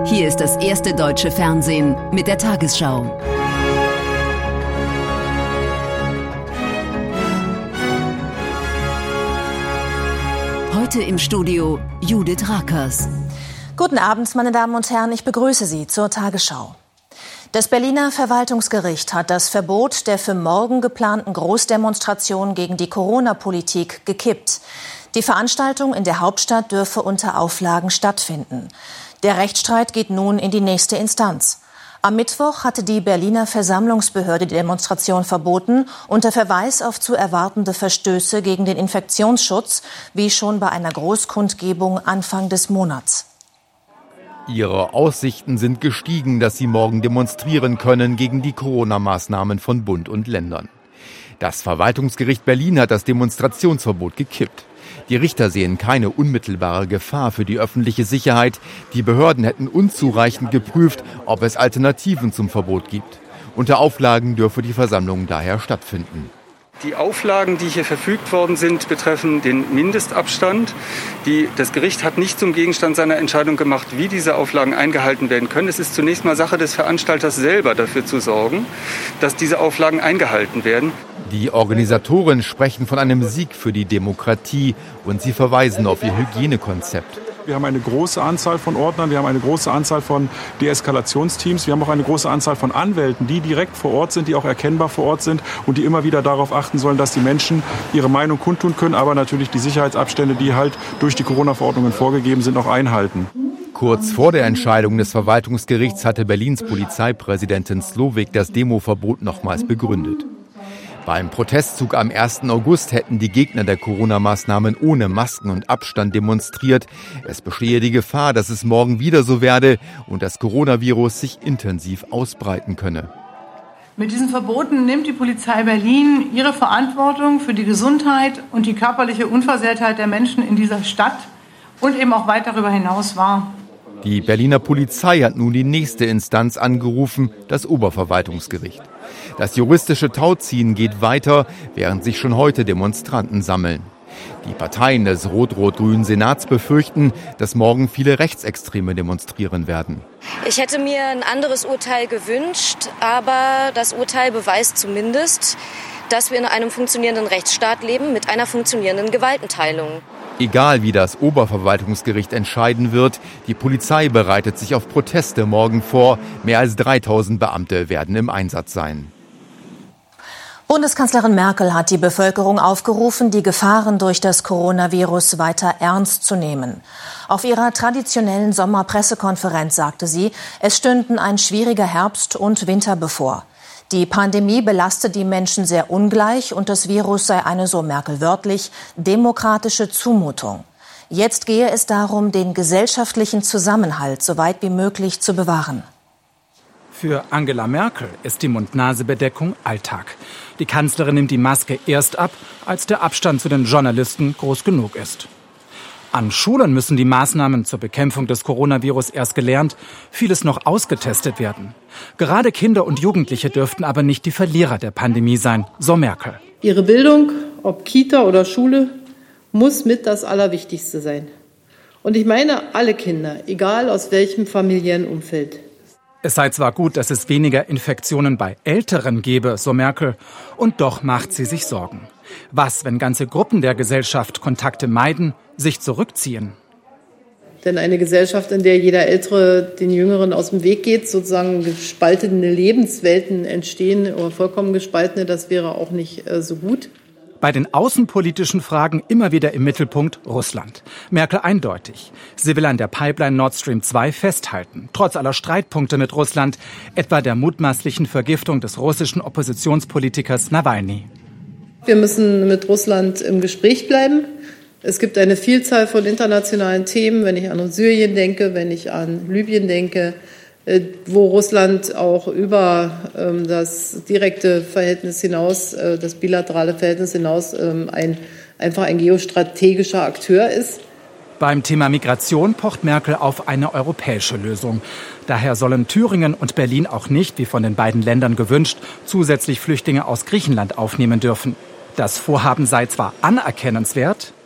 Hier ist das erste deutsche Fernsehen mit der Tagesschau. Heute im Studio Judith Rakers. Guten Abend, meine Damen und Herren, ich begrüße Sie zur Tagesschau. Das Berliner Verwaltungsgericht hat das Verbot der für morgen geplanten Großdemonstration gegen die Corona-Politik gekippt. Die Veranstaltung in der Hauptstadt dürfe unter Auflagen stattfinden. Der Rechtsstreit geht nun in die nächste Instanz. Am Mittwoch hatte die Berliner Versammlungsbehörde die Demonstration verboten, unter Verweis auf zu erwartende Verstöße gegen den Infektionsschutz, wie schon bei einer Großkundgebung Anfang des Monats. Ihre Aussichten sind gestiegen, dass sie morgen demonstrieren können gegen die Corona-Maßnahmen von Bund und Ländern. Das Verwaltungsgericht Berlin hat das Demonstrationsverbot gekippt. Die Richter sehen keine unmittelbare Gefahr für die öffentliche Sicherheit. Die Behörden hätten unzureichend geprüft, ob es Alternativen zum Verbot gibt. Unter Auflagen dürfe die Versammlung daher stattfinden. Die Auflagen, die hier verfügt worden sind, betreffen den Mindestabstand. Das Gericht hat nicht zum Gegenstand seiner Entscheidung gemacht, wie diese Auflagen eingehalten werden können. Es ist zunächst mal Sache des Veranstalters selber, dafür zu sorgen, dass diese Auflagen eingehalten werden. Die Organisatoren sprechen von einem Sieg für die Demokratie und sie verweisen auf ihr Hygienekonzept. Wir haben eine große Anzahl von Ordnern, wir haben eine große Anzahl von Deeskalationsteams, wir haben auch eine große Anzahl von Anwälten, die direkt vor Ort sind, die auch erkennbar vor Ort sind und die immer wieder darauf achten sollen, dass die Menschen ihre Meinung kundtun können, aber natürlich die Sicherheitsabstände, die halt durch die Corona-Verordnungen vorgegeben sind, auch einhalten. Kurz vor der Entscheidung des Verwaltungsgerichts hatte Berlins Polizeipräsidentin Slowik das Demoverbot nochmals begründet. Beim Protestzug am 1. August hätten die Gegner der Corona-Maßnahmen ohne Masken und Abstand demonstriert. Es bestehe die Gefahr, dass es morgen wieder so werde und das Coronavirus sich intensiv ausbreiten könne. Mit diesen Verboten nimmt die Polizei Berlin ihre Verantwortung für die Gesundheit und die körperliche Unversehrtheit der Menschen in dieser Stadt und eben auch weit darüber hinaus wahr. Die Berliner Polizei hat nun die nächste Instanz angerufen, das Oberverwaltungsgericht. Das juristische Tauziehen geht weiter, während sich schon heute Demonstranten sammeln. Die Parteien des rot-rot-grünen Senats befürchten, dass morgen viele Rechtsextreme demonstrieren werden. Ich hätte mir ein anderes Urteil gewünscht, aber das Urteil beweist zumindest, dass wir in einem funktionierenden Rechtsstaat leben mit einer funktionierenden Gewaltenteilung. Egal wie das Oberverwaltungsgericht entscheiden wird, die Polizei bereitet sich auf Proteste morgen vor. Mehr als 3000 Beamte werden im Einsatz sein. Bundeskanzlerin Merkel hat die Bevölkerung aufgerufen, die Gefahren durch das Coronavirus weiter ernst zu nehmen. Auf ihrer traditionellen Sommerpressekonferenz sagte sie, es stünden ein schwieriger Herbst und Winter bevor. Die Pandemie belaste die Menschen sehr ungleich und das Virus sei eine, so Merkel wörtlich, demokratische Zumutung. Jetzt gehe es darum, den gesellschaftlichen Zusammenhalt so weit wie möglich zu bewahren. Für Angela Merkel ist die Mund-Nase-Bedeckung Alltag. Die Kanzlerin nimmt die Maske erst ab, als der Abstand zu den Journalisten groß genug ist. An Schulen müssen die Maßnahmen zur Bekämpfung des Coronavirus erst gelernt, vieles noch ausgetestet werden. Gerade Kinder und Jugendliche dürften aber nicht die Verlierer der Pandemie sein, so Merkel. Ihre Bildung, ob Kita oder Schule, muss mit das Allerwichtigste sein. Und ich meine alle Kinder, egal aus welchem familiären Umfeld. Es sei zwar gut, dass es weniger Infektionen bei Älteren gebe, so Merkel, und doch macht sie sich Sorgen. Was, wenn ganze Gruppen der Gesellschaft Kontakte meiden, sich zurückziehen? Denn eine Gesellschaft, in der jeder Ältere den Jüngeren aus dem Weg geht, sozusagen gespaltene Lebenswelten entstehen oder vollkommen gespaltene, das wäre auch nicht so gut. Bei den außenpolitischen Fragen immer wieder im Mittelpunkt Russland. Merkel eindeutig. Sie will an der Pipeline Nord Stream 2 festhalten, trotz aller Streitpunkte mit Russland, etwa der mutmaßlichen Vergiftung des russischen Oppositionspolitikers Nawalny. Wir müssen mit Russland im Gespräch bleiben. Es gibt eine Vielzahl von internationalen Themen, wenn ich an Syrien denke, wenn ich an Libyen denke, wo Russland auch über das direkte Verhältnis hinaus, das bilaterale Verhältnis hinaus einfach ein geostrategischer Akteur ist. Beim Thema Migration pocht Merkel auf eine europäische Lösung. Daher sollen Thüringen und Berlin auch nicht, wie von den beiden Ländern gewünscht, zusätzlich Flüchtlinge aus Griechenland aufnehmen dürfen. Das Vorhaben sei zwar anerkennenswert,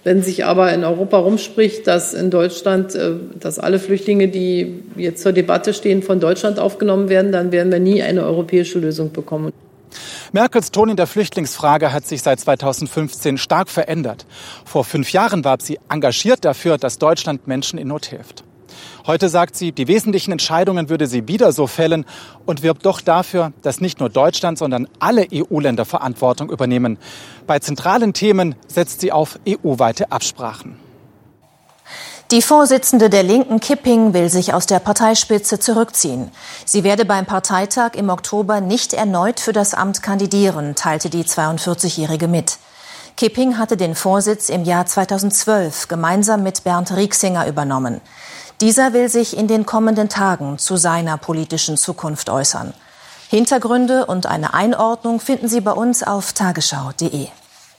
Wenn sich aber in Europa rumspricht, dass in Deutschland, dass alle Flüchtlinge, die jetzt zur Debatte stehen, von Deutschland aufgenommen werden, dann werden wir nie eine europäische Lösung bekommen. Merkels Ton in der Flüchtlingsfrage hat sich seit 2015 stark verändert. Vor 5 Jahren warb sie engagiert dafür, dass Deutschland Menschen in Not hilft. Heute sagt sie, die wesentlichen Entscheidungen würde sie wieder so fällen und wirbt doch dafür, dass nicht nur Deutschland, sondern alle EU-Länder Verantwortung übernehmen. Bei zentralen Themen setzt sie auf EU-weite Absprachen. Die Vorsitzende der Linken, Kipping, will sich aus der Parteispitze zurückziehen. Sie werde beim Parteitag im Oktober nicht erneut für das Amt kandidieren, teilte die 42-Jährige mit. Kipping hatte den Vorsitz im Jahr 2012 gemeinsam mit Bernd Rieksinger übernommen. Dieser will sich in den kommenden Tagen zu seiner politischen Zukunft äußern. Hintergründe und eine Einordnung finden Sie bei uns auf tagesschau.de.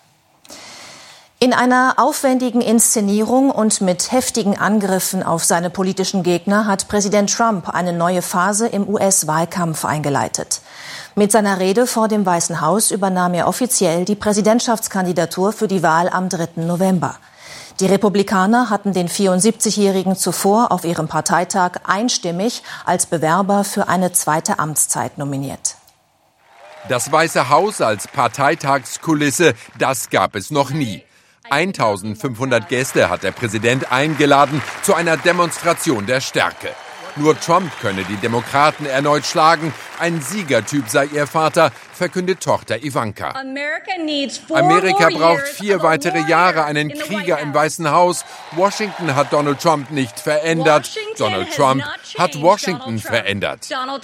In einer aufwendigen Inszenierung und mit heftigen Angriffen auf seine politischen Gegner hat Präsident Trump eine neue Phase im US-Wahlkampf eingeleitet. Mit seiner Rede vor dem Weißen Haus übernahm er offiziell die Präsidentschaftskandidatur für die Wahl am 3. November. Die Republikaner hatten den 74-Jährigen zuvor auf ihrem Parteitag einstimmig als Bewerber für eine zweite Amtszeit nominiert. Das Weiße Haus als Parteitagskulisse, das gab es noch nie. 1500 Gäste hat der Präsident eingeladen zu einer Demonstration der Stärke. Nur Trump könne die Demokraten erneut schlagen. Ein Siegertyp sei ihr Vater, verkündet Tochter Ivanka. Amerika braucht 4 weitere Jahre, einen Krieger im Weißen Haus. Washington hat Donald Trump nicht verändert. Donald Trump hat Washington verändert.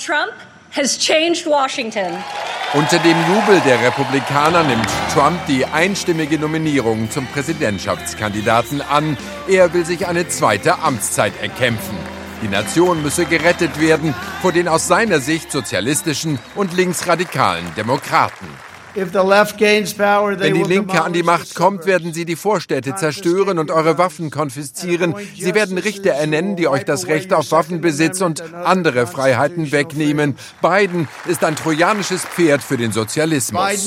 Unter dem Jubel der Republikaner nimmt Trump die einstimmige Nominierung zum Präsidentschaftskandidaten an. Er will sich eine zweite Amtszeit erkämpfen. Die Nation müsse gerettet werden vor den aus seiner Sicht sozialistischen und linksradikalen Demokraten. Wenn die Linke an die Macht kommt, werden sie die Vorstädte zerstören und eure Waffen konfiszieren. Sie werden Richter ernennen, die euch das Recht auf Waffenbesitz und andere Freiheiten wegnehmen. Biden ist ein trojanisches Pferd für den Sozialismus.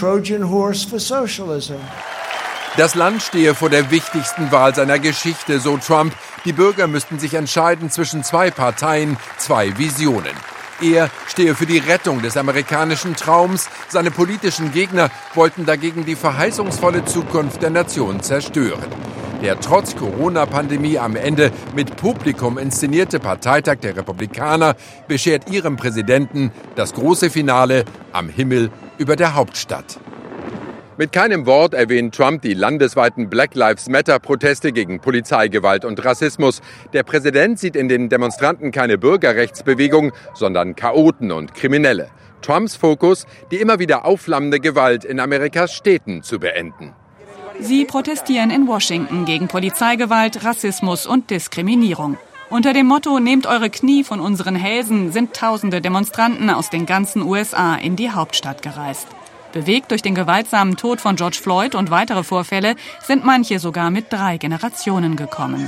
Das Land stehe vor der wichtigsten Wahl seiner Geschichte, so Trump. Die Bürger müssten sich entscheiden zwischen 2 Parteien, 2 Visionen. Er stehe für die Rettung des amerikanischen Traums. Seine politischen Gegner wollten dagegen die verheißungsvolle Zukunft der Nation zerstören. Der trotz Corona-Pandemie am Ende mit Publikum inszenierte Parteitag der Republikaner beschert ihrem Präsidenten das große Finale am Himmel über der Hauptstadt. Mit keinem Wort erwähnt Trump die landesweiten Black Lives Matter-Proteste gegen Polizeigewalt und Rassismus. Der Präsident sieht in den Demonstranten keine Bürgerrechtsbewegung, sondern Chaoten und Kriminelle. Trumps Fokus, die immer wieder aufflammende Gewalt in Amerikas Städten zu beenden. Sie protestieren in Washington gegen Polizeigewalt, Rassismus und Diskriminierung. Unter dem Motto "Nehmt eure Knie von unseren Hälsen" sind tausende Demonstranten aus den ganzen USA in die Hauptstadt gereist. Bewegt durch den gewaltsamen Tod von George Floyd und weitere Vorfälle sind manche sogar mit 3 Generationen gekommen.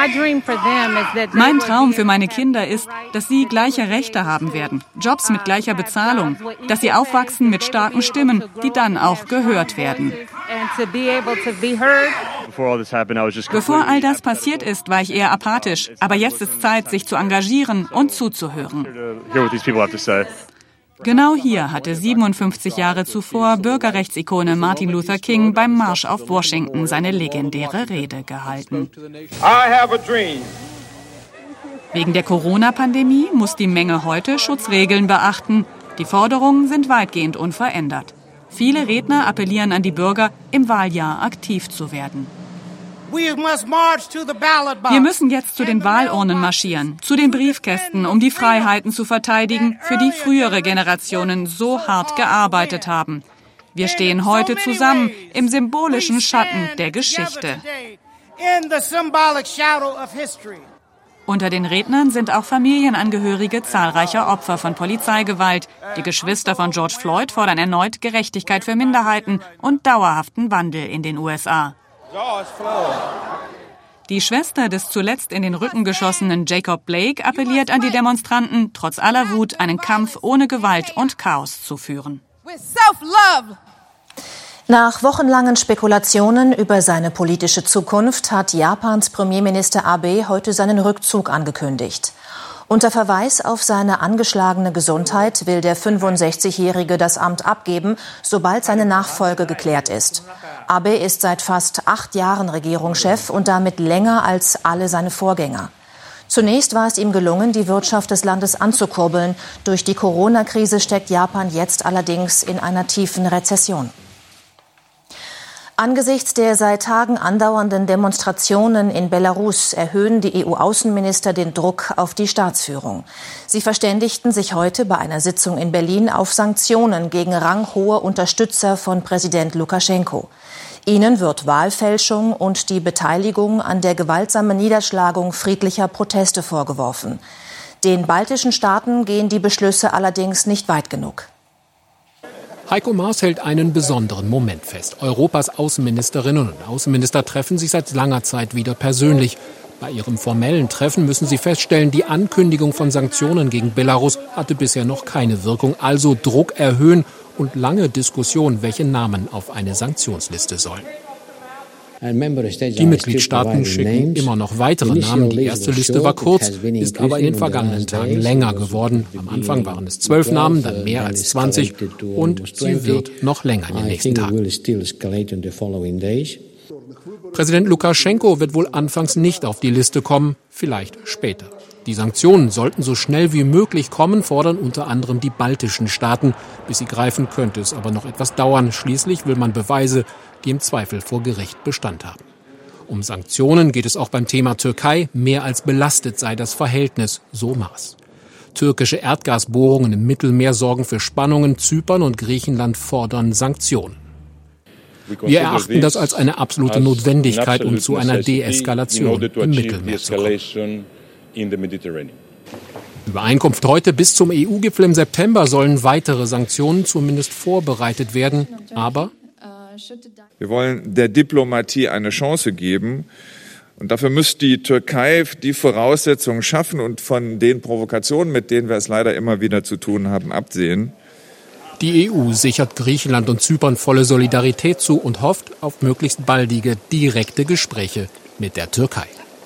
Mein Traum für meine Kinder ist, dass sie gleiche Rechte haben werden, Jobs mit gleicher Bezahlung, dass sie aufwachsen mit starken Stimmen, die dann auch gehört werden. Bevor all das passiert ist, war ich eher apathisch. Aber jetzt ist Zeit, sich zu engagieren und zuzuhören. Genau hier hatte 57 Jahre zuvor Bürgerrechtsikone Martin Luther King beim Marsch auf Washington seine legendäre Rede gehalten. Wegen der Corona-Pandemie muss die Menge heute Schutzregeln beachten. Die Forderungen sind weitgehend unverändert. Viele Redner appellieren an die Bürger, im Wahljahr aktiv zu werden. Wir müssen jetzt zu den Wahlurnen marschieren, zu den Briefkästen, um die Freiheiten zu verteidigen, für die frühere Generationen so hart gearbeitet haben. Wir stehen heute zusammen im symbolischen Schatten der Geschichte. Unter den Rednern sind auch Familienangehörige zahlreicher Opfer von Polizeigewalt. Die Geschwister von George Floyd fordern erneut Gerechtigkeit für Minderheiten und dauerhaften Wandel in den USA. Die Schwester des zuletzt in den Rücken geschossenen Jacob Blake appelliert an die Demonstranten, trotz aller Wut einen Kampf ohne Gewalt und Chaos zu führen. Nach wochenlangen Spekulationen über seine politische Zukunft hat Japans Premierminister Abe heute seinen Rückzug angekündigt. Unter Verweis auf seine angeschlagene Gesundheit will der 65-Jährige das Amt abgeben, sobald seine Nachfolge geklärt ist. Abe ist seit fast 8 Jahren Regierungschef und damit länger als alle seine Vorgänger. Zunächst war es ihm gelungen, die Wirtschaft des Landes anzukurbeln. Durch die Corona-Krise steckt Japan jetzt allerdings in einer tiefen Rezession. Angesichts der seit Tagen andauernden Demonstrationen in Belarus erhöhen die EU-Außenminister den Druck auf die Staatsführung. Sie verständigten sich heute bei einer Sitzung in Berlin auf Sanktionen gegen ranghohe Unterstützer von Präsident Lukaschenko. Ihnen wird Wahlfälschung und die Beteiligung an der gewaltsamen Niederschlagung friedlicher Proteste vorgeworfen. Den baltischen Staaten gehen die Beschlüsse allerdings nicht weit genug. Heiko Maas hält einen besonderen Moment fest. Europas Außenministerinnen und Außenminister treffen sich seit langer Zeit wieder persönlich. Bei ihrem formellen Treffen müssen sie feststellen, die Ankündigung von Sanktionen gegen Belarus hatte bisher noch keine Wirkung. Also Druck erhöhen und lange Diskussion, welche Namen auf eine Sanktionsliste sollen. Die Mitgliedstaaten schicken immer noch weitere Namen. Die erste Liste war kurz, ist aber in den vergangenen Tagen länger geworden. Am Anfang waren es 12 Namen, dann mehr als 20 und sie wird noch länger in den nächsten Tagen. Präsident Lukaschenko wird wohl anfangs nicht auf die Liste kommen, vielleicht später. Die Sanktionen sollten so schnell wie möglich kommen, fordern unter anderem die baltischen Staaten. Bis sie greifen, könnte es aber noch etwas dauern. Schließlich will man Beweise, die im Zweifel vor Gericht Bestand haben. Um Sanktionen geht es auch beim Thema Türkei. Mehr als belastet sei das Verhältnis, so Maas. Türkische Erdgasbohrungen im Mittelmeer sorgen für Spannungen. Zypern und Griechenland fordern Sanktionen. Wir erachten das als eine absolute Notwendigkeit, um zu einer Deeskalation im Mittelmeer zu kommen. Übereinkunft heute: bis zum EU-Gipfel im September sollen weitere Sanktionen zumindest vorbereitet werden. Aber wir wollen der Diplomatie eine Chance geben. Und dafür muss die Türkei die Voraussetzungen schaffen und von den Provokationen, mit denen wir es leider immer wieder zu tun haben, absehen. Die EU sichert Griechenland und Zypern volle Solidarität zu und hofft auf möglichst baldige, direkte Gespräche mit der Türkei.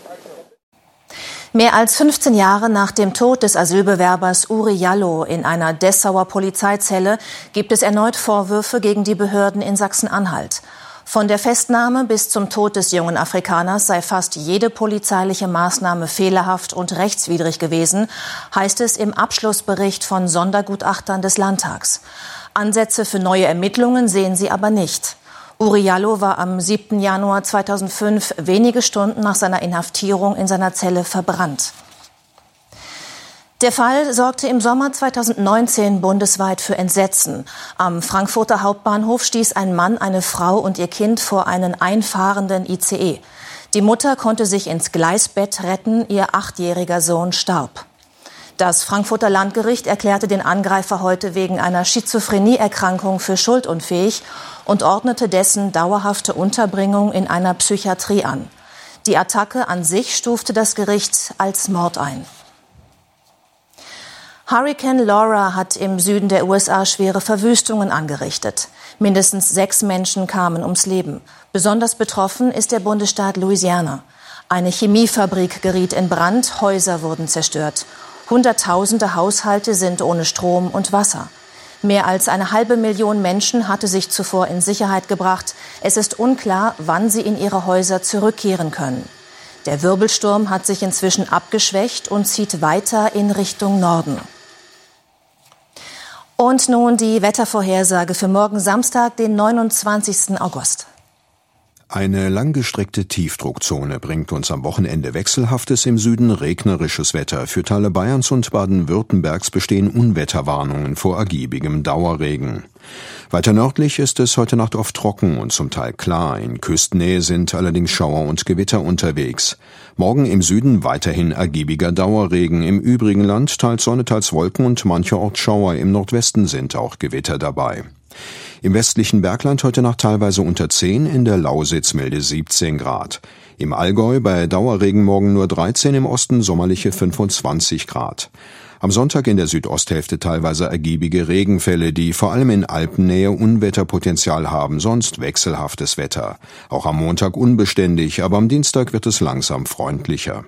Mehr als 15 Jahre nach dem Tod des Asylbewerbers Uri Jallo in einer Dessauer Polizeizelle gibt es erneut Vorwürfe gegen die Behörden in Sachsen-Anhalt. Von der Festnahme bis zum Tod des jungen Afrikaners sei fast jede polizeiliche Maßnahme fehlerhaft und rechtswidrig gewesen, heißt es im Abschlussbericht von Sondergutachtern des Landtags. Ansätze für neue Ermittlungen sehen sie aber nicht. Uri Jallo war am 7. Januar 2005 wenige Stunden nach seiner Inhaftierung in seiner Zelle verbrannt. Der Fall sorgte im Sommer 2019 bundesweit für Entsetzen. Am Frankfurter Hauptbahnhof stieß ein Mann eine Frau und ihr Kind vor einen einfahrenden ICE. Die Mutter konnte sich ins Gleisbett retten, ihr 8-jähriger Sohn starb. Das Frankfurter Landgericht erklärte den Angreifer heute wegen einer Schizophrenieerkrankung für schuldunfähig und ordnete dessen dauerhafte Unterbringung in einer Psychiatrie an. Die Attacke an sich stufte das Gericht als Mord ein. Hurrikan Laura hat im Süden der USA schwere Verwüstungen angerichtet. Mindestens 6 Menschen kamen ums Leben. Besonders betroffen ist der Bundesstaat Louisiana. Eine Chemiefabrik geriet in Brand, Häuser wurden zerstört. Hunderttausende Haushalte sind ohne Strom und Wasser. Mehr als 500.000 Menschen hatte sich zuvor in Sicherheit gebracht. Es ist unklar, wann sie in ihre Häuser zurückkehren können. Der Wirbelsturm hat sich inzwischen abgeschwächt und zieht weiter in Richtung Norden. Und nun die Wettervorhersage für morgen Samstag, den 29. August. Eine langgestreckte Tiefdruckzone bringt uns am Wochenende wechselhaftes, im Süden regnerisches Wetter. Für Teile Bayerns und Baden-Württembergs bestehen Unwetterwarnungen vor ergiebigem Dauerregen. Weiter nördlich ist es heute Nacht oft trocken und zum Teil klar. In Küstennähe sind allerdings Schauer und Gewitter unterwegs. Morgen im Süden weiterhin ergiebiger Dauerregen. Im übrigen Land teils Sonne, teils Wolken und mancherorts Schauer. Im Nordwesten sind auch Gewitter dabei. Im westlichen Bergland heute Nacht teilweise unter 10, in der Lausitz milde 17 Grad. Im Allgäu bei Dauerregen morgen nur 13, im Osten sommerliche 25 Grad. Am Sonntag in der Südosthälfte teilweise ergiebige Regenfälle, die vor allem in Alpennähe Unwetterpotenzial haben, sonst wechselhaftes Wetter. Auch am Montag unbeständig, aber am Dienstag wird es langsam freundlicher.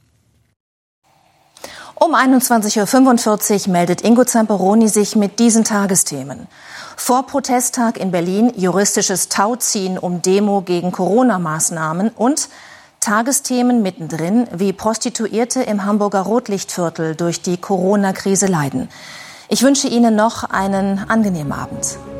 Um 21.45 Uhr meldet Ingo Zamperoni sich mit diesen Tagesthemen. Vor Protesttag in Berlin juristisches Tauziehen um Demo gegen Corona-Maßnahmen und Tagesthemen mittendrin, wie Prostituierte im Hamburger Rotlichtviertel durch die Corona-Krise leiden. Ich wünsche Ihnen noch einen angenehmen Abend.